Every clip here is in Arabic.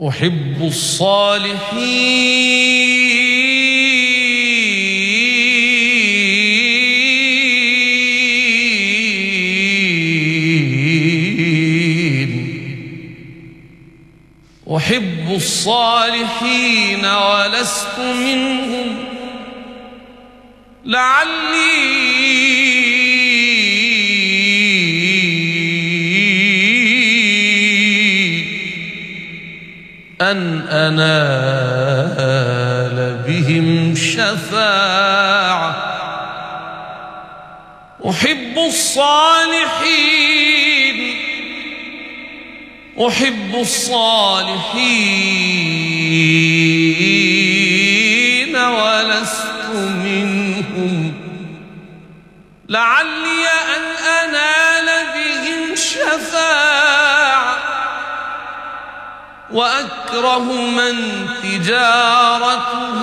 أحب الصالحين ولست منهم لعلي أن أنال بهم شفاعة. أحب الصالحين ولست منهم لعلي أن أنال بهم شفاعة. وأكره من تجارته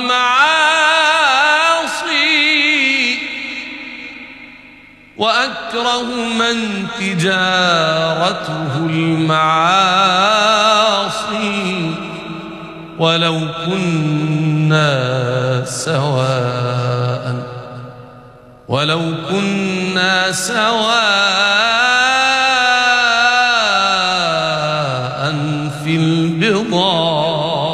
المعاصي ولو كنا سواء في البضاعة.